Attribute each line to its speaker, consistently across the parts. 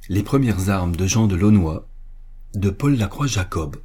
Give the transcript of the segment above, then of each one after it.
Speaker 1: Les premières armes de Jean de Launois, de Paul Lacroix-Jacob.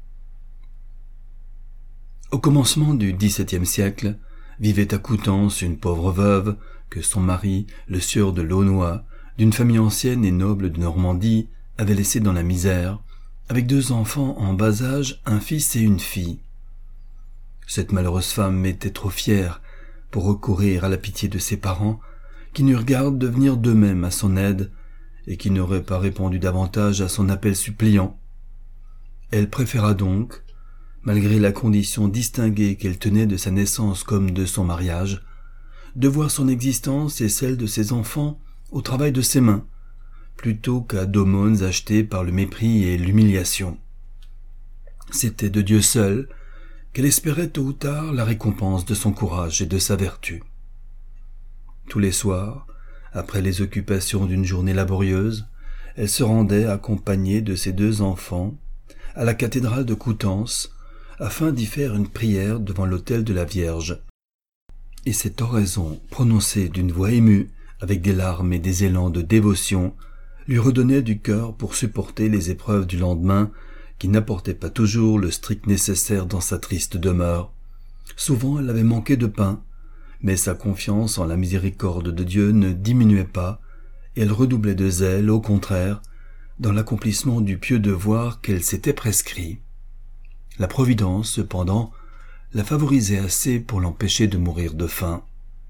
Speaker 1: Au commencement du XVIIe siècle, vivait à Coutances une pauvre veuve que son mari, le sieur de Launois, d'une famille ancienne et noble de Normandie, avait laissée dans la misère, avec 2 enfants en bas âge, un fils et une fille. Cette malheureuse femme était trop fière pour recourir à la pitié de ses parents, qui n'eurent garde de venir d'eux-mêmes à son aide, et qui n'auraient pas répondu davantage à son appel suppliant. Elle préféra donc, malgré la condition distinguée qu'elle tenait de sa naissance comme de son mariage, de voir son existence et celle de ses enfants au travail de ses mains, plutôt qu'à d'aumônes achetées par le mépris et l'humiliation. C'était de Dieu seul qu'elle espérait tôt ou tard la récompense de son courage et de sa vertu. Tous les soirs, après les occupations d'une journée laborieuse, elle se rendait accompagnée de ses 2 enfants à la cathédrale de Coutances afin d'y faire une prière devant l'autel de la Vierge. Et cette oraison, prononcée d'une voix émue, avec des larmes et des élans de dévotion, lui redonnait du cœur pour supporter les épreuves du lendemain qui n'apportaient pas toujours le strict nécessaire dans sa triste demeure. Souvent elle avait manqué de pain, mais sa confiance en la miséricorde de Dieu ne diminuait pas, et elle redoublait de zèle, au contraire, dans l'accomplissement du pieux devoir qu'elle s'était prescrit. La Providence, cependant, la favorisait assez pour l'empêcher de mourir de faim.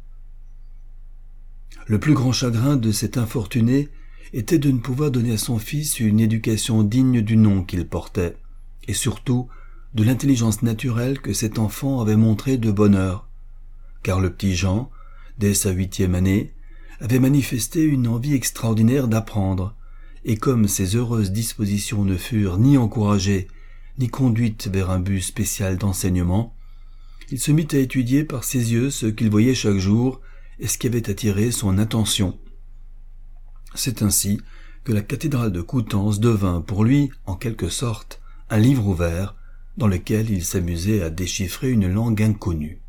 Speaker 1: Le plus grand chagrin de cet infortuné était de ne pouvoir donner à son fils une éducation digne du nom qu'il portait, et surtout de l'intelligence naturelle que cet enfant avait montrée de bonne heure, car le petit Jean, dès sa 8e année, avait manifesté une envie extraordinaire d'apprendre, et comme ses heureuses dispositions ne furent ni encouragées, ni conduites vers un but spécial d'enseignement, il se mit à étudier par ses yeux ce qu'il voyait chaque jour et ce qui avait attiré son attention. C'est ainsi que la cathédrale de Coutances devint pour lui, en quelque sorte, un livre ouvert dans lequel il s'amusait à déchiffrer une langue inconnue.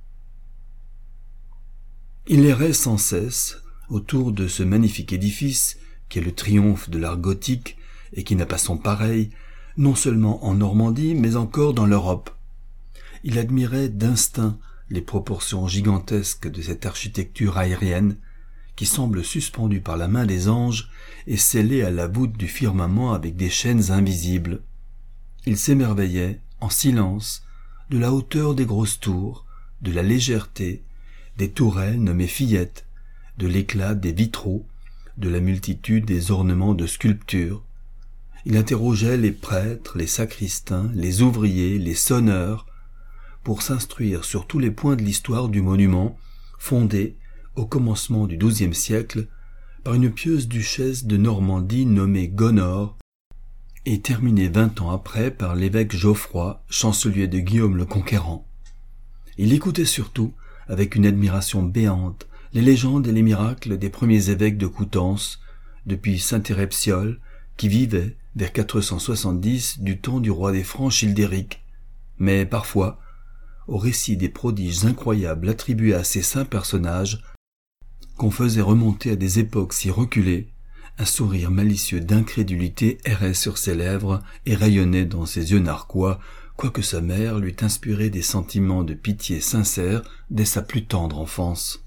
Speaker 1: Il errait sans cesse autour de ce magnifique édifice qui est le triomphe de l'art gothique et qui n'a pas son pareil, non seulement en Normandie, mais encore dans l'Europe. Il admirait d'instinct les proportions gigantesques de cette architecture aérienne qui semble suspendue par la main des anges et scellée à la voûte du firmament avec des chaînes invisibles. Il s'émerveillait, en silence, de la hauteur des grosses tours, de la légèreté des tourelles nommées fillettes, de l'éclat des vitraux, de la multitude des ornements de sculpture. Il interrogeait les prêtres, les sacristains, les ouvriers, les sonneurs, pour s'instruire sur tous les points de l'histoire du monument, fondé, au commencement du XIIe siècle, par une pieuse duchesse de Normandie nommée Gonore, et terminé 20 ans après par l'évêque Geoffroy, chancelier de Guillaume le Conquérant. Il écoutait surtout, avec une admiration béante, les légendes et les miracles des premiers évêques de Coutances, depuis saint Hérepsiole, qui vivait, vers 470, du temps du roi des Francs Childéric, mais parfois, au récit des prodiges incroyables attribués à ces saints personnages, qu'on faisait remonter à des époques si reculées, un sourire malicieux d'incrédulité errait sur ses lèvres et rayonnait dans ses yeux narquois, quoique sa mère lui inspirait des sentiments de pitié sincère dès sa plus tendre enfance.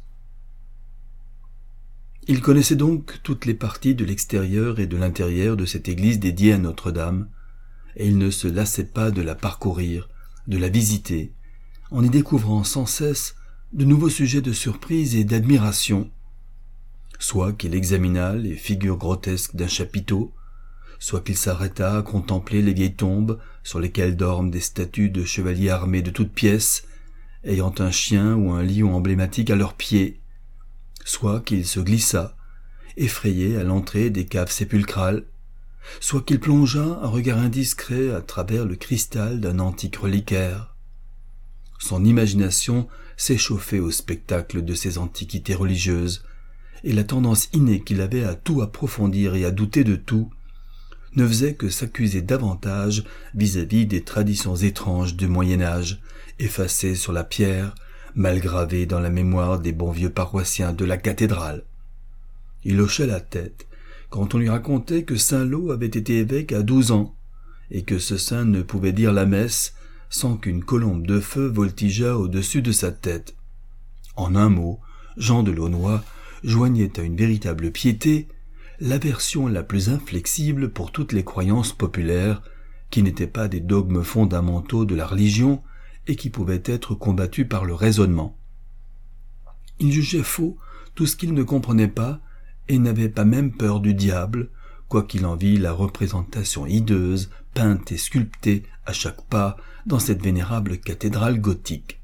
Speaker 1: Il connaissait donc toutes les parties de l'extérieur et de l'intérieur de cette église dédiée à Notre-Dame, et il ne se lassait pas de la parcourir, de la visiter, en y découvrant sans cesse de nouveaux sujets de surprise et d'admiration, soit qu'il examinât les figures grotesques d'un chapiteau, soit qu'il s'arrêtât à contempler les vieilles tombes sur lesquelles dorment des statues de chevaliers armés de toutes pièces, ayant un chien ou un lion emblématique à leurs pieds, soit qu'il se glissât, effrayé à l'entrée des caves sépulcrales, soit qu'il plongeât un regard indiscret à travers le cristal d'un antique reliquaire. Son imagination s'échauffait au spectacle de ces antiquités religieuses, et la tendance innée qu'il avait à tout approfondir et à douter de tout ne faisait que s'accuser davantage vis-à-vis des traditions étranges du Moyen-Âge, effacées sur la pierre, mal gravées dans la mémoire des bons vieux paroissiens de la cathédrale. Il hochait la tête quand on lui racontait que saint Lô avait été évêque à 12 ans, et que ce saint ne pouvait dire la messe sans qu'une colombe de feu voltigeât au-dessus de sa tête. En un mot, Jean de Launois joignait à une véritable piété l'aversion la plus inflexible pour toutes les croyances populaires qui n'étaient pas des dogmes fondamentaux de la religion et qui pouvaient être combattus par le raisonnement. Il jugeait faux tout ce qu'il ne comprenait pas et n'avait pas même peur du diable, quoiqu'il en vît la représentation hideuse, peinte et sculptée à chaque pas dans cette vénérable cathédrale gothique.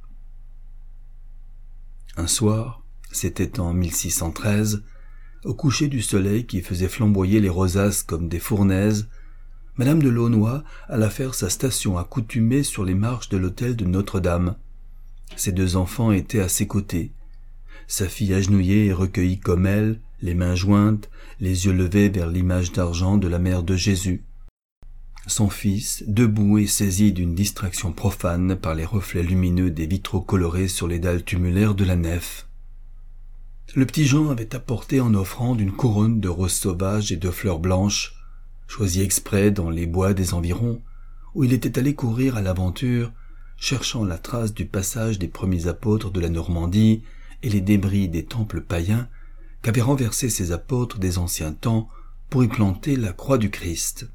Speaker 1: Un soir, c'était en 1613, au coucher du soleil qui faisait flamboyer les rosaces comme des fournaises, Madame de Launois alla faire sa station accoutumée sur les marches de l'autel de Notre-Dame. Ses 2 enfants étaient à ses côtés. Sa fille agenouillée et recueillie comme elle, les mains jointes, les yeux levés vers l'image d'argent de la mère de Jésus. Son fils, debout et saisi d'une distraction profane par les reflets lumineux des vitraux colorés sur les dalles tumulaires de la nef. Le petit Jean avait apporté en offrande une couronne de roses sauvages et de fleurs blanches, choisie exprès dans les bois des environs, où il était allé courir à l'aventure, cherchant la trace du passage des premiers apôtres de la Normandie et les débris des temples païens qu'avaient renversés ces apôtres des anciens temps pour y planter la croix du Christ.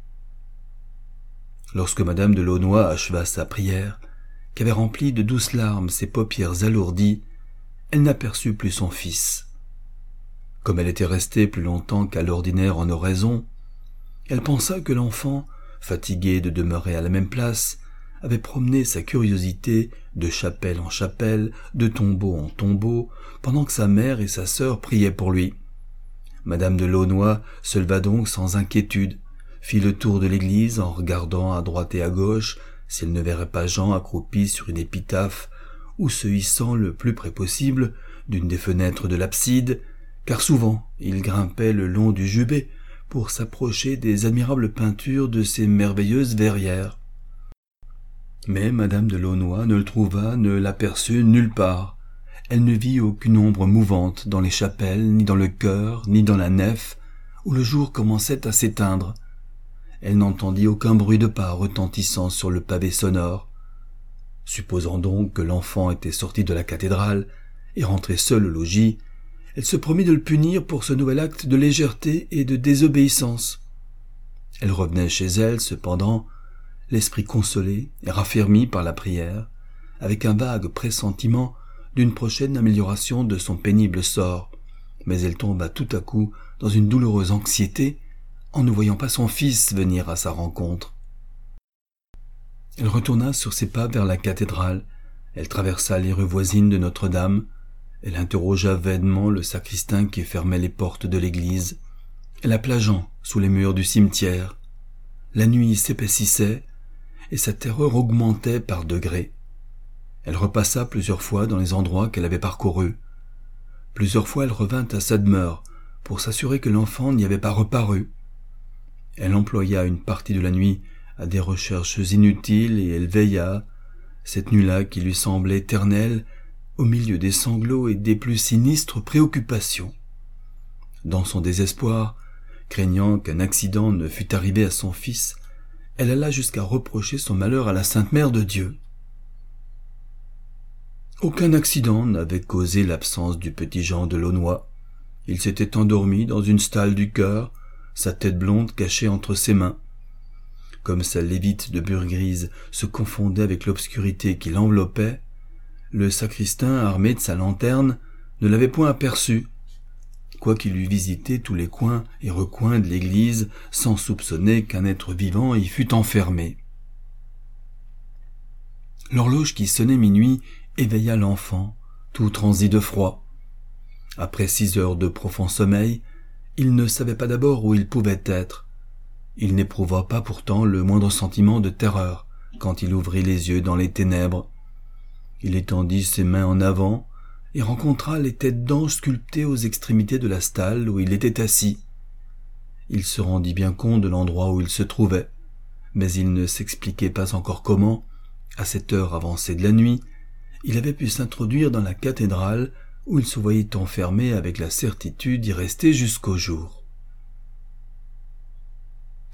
Speaker 1: Lorsque Madame de Launois acheva sa prière, qu'avait rempli de douces larmes ses paupières alourdies, elle n'aperçut plus son fils. Comme elle était restée plus longtemps qu'à l'ordinaire en oraison, elle pensa que l'enfant, fatigué de demeurer à la même place, avait promené sa curiosité de chapelle en chapelle, de tombeau en tombeau, pendant que sa mère et sa sœur priaient pour lui. Madame de Launois se leva donc sans inquiétude, fit le tour de l'église en regardant à droite et à gauche si elle ne verrait pas Jean accroupi sur une épitaphe ou se hissant le plus près possible d'une des fenêtres de l'abside, car souvent il grimpait le long du jubé pour s'approcher des admirables peintures de ces merveilleuses verrières. Mais Madame de Launois ne le trouva, ne l'aperçut nulle part. Elle ne vit aucune ombre mouvante dans les chapelles, ni dans le chœur, ni dans la nef, où le jour commençait à s'éteindre. Elle n'entendit aucun bruit de pas retentissant sur le pavé sonore. Supposant donc que l'enfant était sorti de la cathédrale et rentré seul au logis, elle se promit de le punir pour ce nouvel acte de légèreté et de désobéissance. Elle revenait chez elle, cependant, l'esprit consolé et raffermi par la prière, avec un vague pressentiment d'une prochaine amélioration de son pénible sort, mais elle tomba tout à coup dans une douloureuse anxiété en ne voyant pas son fils venir à sa rencontre. Elle retourna sur ses pas vers la cathédrale, elle traversa les rues voisines de Notre-Dame, elle interrogea vainement le sacristain qui fermait les portes de l'église, elle appela Jean sous les murs du cimetière. La nuit s'épaississait, et sa terreur augmentait par degrés. Elle repassa plusieurs fois dans les endroits qu'elle avait parcourus. Plusieurs fois elle revint à sa demeure pour s'assurer que l'enfant n'y avait pas reparu. Elle employa une partie de la nuit à des recherches inutiles et elle veilla, cette nuit-là qui lui semblait éternelle, au milieu des sanglots et des plus sinistres préoccupations. Dans son désespoir, craignant qu'un accident ne fût arrivé à son fils, elle alla jusqu'à reprocher son malheur à la Sainte Mère de Dieu. Aucun accident n'avait causé l'absence du petit Jean de Launois. Il s'était endormi dans une stalle du chœur, sa tête blonde cachée entre ses mains. Comme sa lévite de bure grise se confondait avec l'obscurité qui l'enveloppait, le sacristain, armé de sa lanterne, ne l'avait point aperçu, quoiqu'il eût visité tous les coins et recoins de l'église sans soupçonner qu'un être vivant y fût enfermé. L'horloge qui sonnait minuit éveilla l'enfant, tout transi de froid. Après 6 heures de profond sommeil, il ne savait pas d'abord où il pouvait être. Il n'éprouva pas pourtant le moindre sentiment de terreur quand il ouvrit les yeux dans les ténèbres. Il étendit ses mains en avant et rencontra les têtes d'anges sculptées aux extrémités de la stalle où il était assis. Il se rendit bien compte de l'endroit où il se trouvait, mais il ne s'expliquait pas encore comment, à cette heure avancée de la nuit, il avait pu s'introduire dans la cathédrale où il se voyait enfermé avec la certitude d'y rester jusqu'au jour.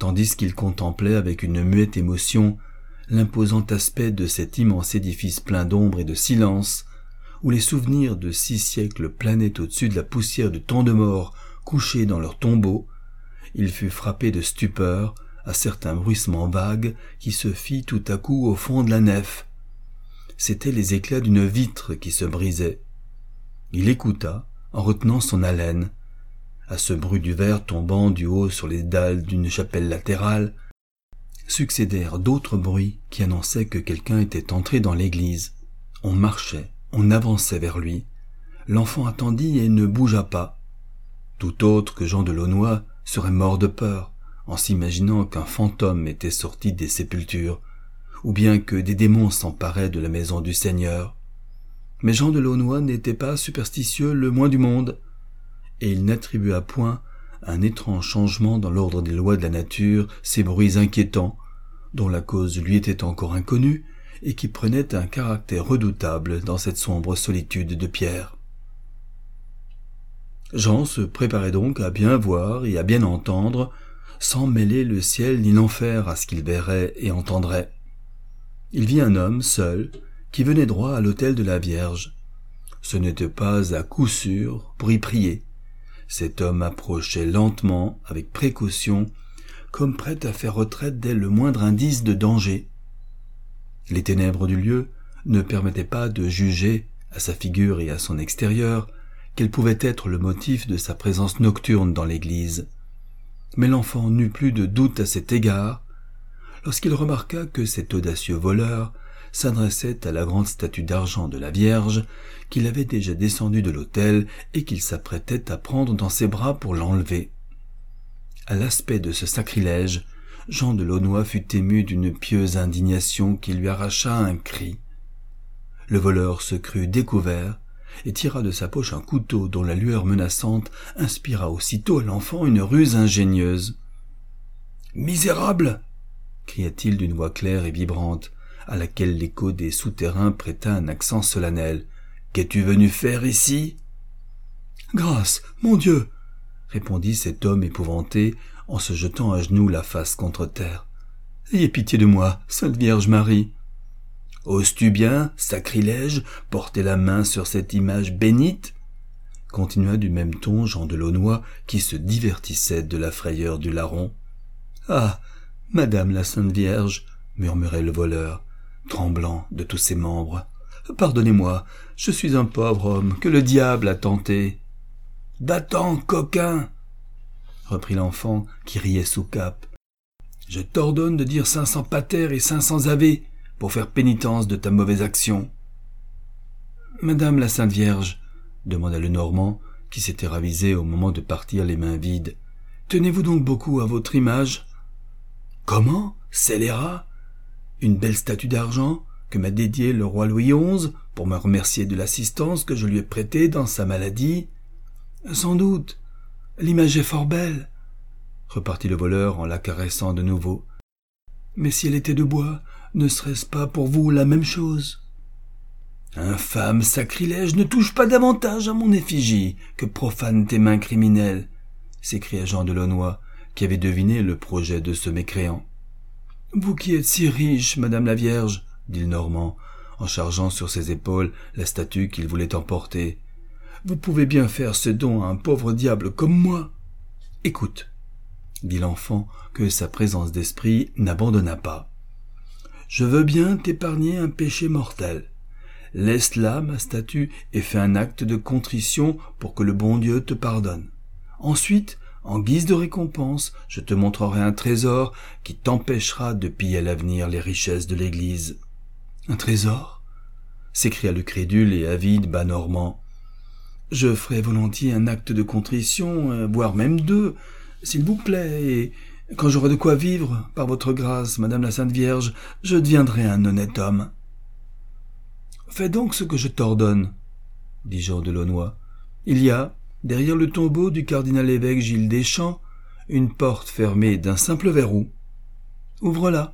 Speaker 1: tandis qu'il contemplait avec une muette émotion l'imposant aspect de cet immense édifice plein d'ombre et de silence, où les souvenirs de 6 siècles planaient au-dessus de la poussière de tant de morts couchés dans leurs tombeaux, il fut frappé de stupeur à certains bruissements vagues qui se fit tout à coup au fond de la nef. C'étaient les éclats d'une vitre qui se brisait. Il écouta, en retenant son haleine. À ce bruit du verre tombant du haut sur les dalles d'une chapelle latérale, succédèrent d'autres bruits qui annonçaient que quelqu'un était entré dans l'église. On marchait, on avançait vers lui. L'enfant attendit et ne bougea pas. Tout autre que Jean de Launois serait mort de peur, en s'imaginant qu'un fantôme était sorti des sépultures, ou bien que des démons s'emparaient de la maison du Seigneur. Mais Jean de Launois n'était pas superstitieux le moins du monde, et il n'attribua point à un étrange changement dans l'ordre des lois de la nature ces bruits inquiétants, dont la cause lui était encore inconnue, et qui prenaient un caractère redoutable dans cette sombre solitude de pierre. Jean se préparait donc à bien voir et à bien entendre, sans mêler le ciel ni l'enfer à ce qu'il verrait et entendrait. Il vit un homme seul, qui venait droit à l'autel de la Vierge. Ce n'était pas à coup sûr pour y prier. Cet homme approchait lentement, avec précaution, comme prêt à faire retraite dès le moindre indice de danger. Les ténèbres du lieu ne permettaient pas de juger, à sa figure et à son extérieur, quel pouvait être le motif de sa présence nocturne dans l'église. Mais l'enfant n'eut plus de doute à cet égard, lorsqu'il remarqua que cet audacieux voleur s'adressait à la grande statue d'argent de la Vierge, qu'il avait déjà descendue de l'autel et qu'il s'apprêtait à prendre dans ses bras pour l'enlever. À l'aspect de ce sacrilège, Jean de Launois fut ému d'une pieuse indignation qui lui arracha un cri. Le voleur se crut découvert et tira de sa poche un couteau dont la lueur menaçante inspira aussitôt à l'enfant une ruse ingénieuse. « Misérable !» cria-t-il d'une voix claire et vibrante, à laquelle l'écho des souterrains prêta un accent solennel. « Qu'es-tu venu faire ici ?»« Grâce, mon Dieu !» répondit cet homme épouvanté, en se jetant à genoux la face contre terre. « Ayez pitié de moi, Sainte Vierge Marie !»« Oses-tu bien, sacrilège, porter la main sur cette image bénite ?» continua du même ton Jean de Launois, qui se divertissait de la frayeur du larron. « Ah, Madame la Sainte Vierge !» murmurait le voleur, tremblant de tous ses membres. « Pardonnez-moi, je suis un pauvre homme que le diable a tenté. »« Va-t'en, coquin !» reprit l'enfant, qui riait sous cape. « Je t'ordonne de dire 500 pater et 500 ave pour faire pénitence de ta mauvaise action. »« Madame la Sainte Vierge, » demanda le Normand, qui s'était ravisé au moment de partir les mains vides, « tenez-vous donc beaucoup à votre image ?»« Comment, scélérat ? Une belle statue d'argent que m'a dédiée le roi Louis XI pour me remercier de l'assistance que je lui ai prêtée dans sa maladie ? » « Sans doute. L'image est fort belle, » repartit le voleur en la caressant de nouveau. « Mais si elle était de bois, ne serait-ce pas pour vous la même chose ? » « Infâme sacrilège, ne touche pas davantage à mon effigie que profane tes mains criminelles, » s'écria Jean de Launois, qui avait deviné le projet de ce mécréant. « Vous qui êtes si riche, Madame la Vierge, » dit le Normand, en chargeant sur ses épaules la statue qu'il voulait emporter, « vous pouvez bien faire ce don à un pauvre diable comme moi. »« Écoute, » dit l'enfant, que sa présence d'esprit n'abandonna pas. « Je veux bien t'épargner un péché mortel. Laisse là ma statue et fais un acte de contrition pour que le bon Dieu te pardonne. Ensuite, en guise de récompense, je te montrerai un trésor qui t'empêchera de piller à l'avenir les richesses de l'Église. »« Un trésor ?» s'écria le crédule et avide bas Normand. « Je ferai volontiers un acte de contrition, voire même 2, s'il vous plaît, et quand j'aurai de quoi vivre, par votre grâce, Madame la Sainte Vierge, je deviendrai un honnête homme. »« Fais donc ce que je t'ordonne, » dit Jean de Launois. « Il y a, derrière le tombeau du cardinal-évêque Gilles Deschamps, une porte fermée d'un simple verrou. Ouvre-la. »«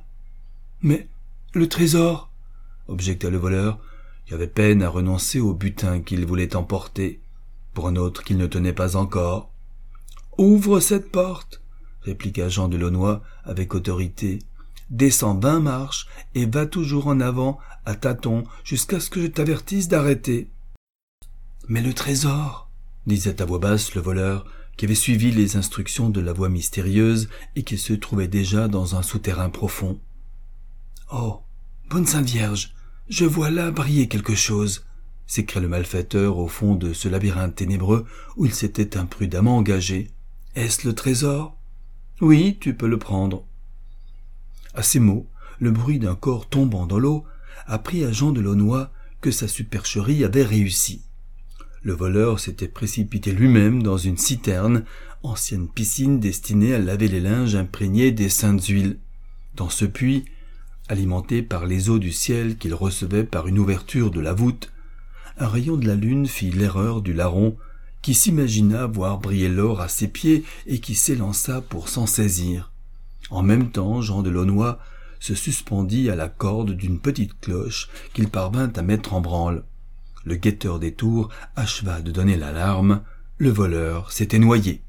Speaker 1: Mais le trésor ?» objecta le voleur, qui avait peine à renoncer au butin qu'il voulait emporter, pour un autre qu'il ne tenait pas encore. « Ouvre cette porte, » répliqua Jean de Launois avec autorité. « Descends 20 marches et va toujours en avant à tâtons jusqu'à ce que je t'avertisse d'arrêter. »« Mais le trésor !» disait à voix basse le voleur, qui avait suivi les instructions de la voix mystérieuse et qui se trouvait déjà dans un souterrain profond. « Oh, bonne Sainte Vierge, je vois là briller quelque chose !» s'écria le malfaiteur au fond de ce labyrinthe ténébreux où il s'était imprudemment engagé. « Est-ce le trésor ? » ?»« Oui, tu peux le prendre. » À ces mots, le bruit d'un corps tombant dans l'eau apprit à Jean de Launois que sa supercherie avait réussi. Le voleur s'était précipité lui-même dans une citerne, ancienne piscine destinée à laver les linges imprégnés des saintes huiles. Dans ce puits, alimenté par les eaux du ciel qu'il recevait par une ouverture de la voûte, un rayon de la lune fit l'erreur du larron qui s'imagina voir briller l'or à ses pieds et qui s'élança pour s'en saisir. En même temps, Jean de Launois se suspendit à la corde d'une petite cloche qu'il parvint à mettre en branle. Le guetteur des tours acheva de donner l'alarme. Le voleur s'était noyé.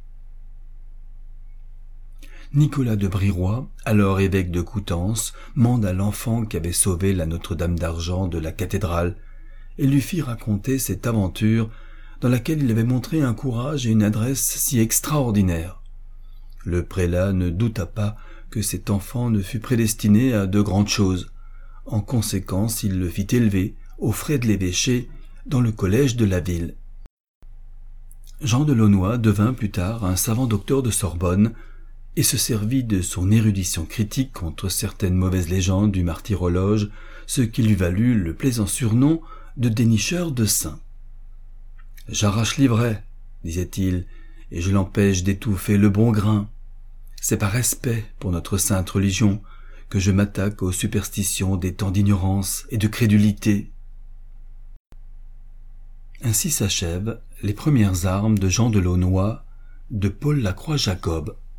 Speaker 1: Nicolas de Brirois, alors évêque de Coutances, manda l'enfant qu'avait sauvé la Notre-Dame d'Argent de la cathédrale et lui fit raconter cette aventure dans laquelle il avait montré un courage et une adresse si extraordinaires. Le prélat ne douta pas que cet enfant ne fût prédestiné à de grandes choses. En conséquence, il le fit élever, aux frais de l'évêché, dans le collège de la ville. Jean de Launois devint plus tard un savant docteur de Sorbonne et se servit de son érudition critique contre certaines mauvaises légendes du martyrologe, ce qui lui valut le plaisant surnom de dénicheur de saints. « J'arrache l'ivraie, disait-il, et je l'empêche d'étouffer le bon grain. C'est par respect pour notre sainte religion que je m'attaque aux superstitions des temps d'ignorance et de crédulité. » Ainsi s'achèvent les premières armes de Jean de Launois, de Paul Lacroix-Jacob.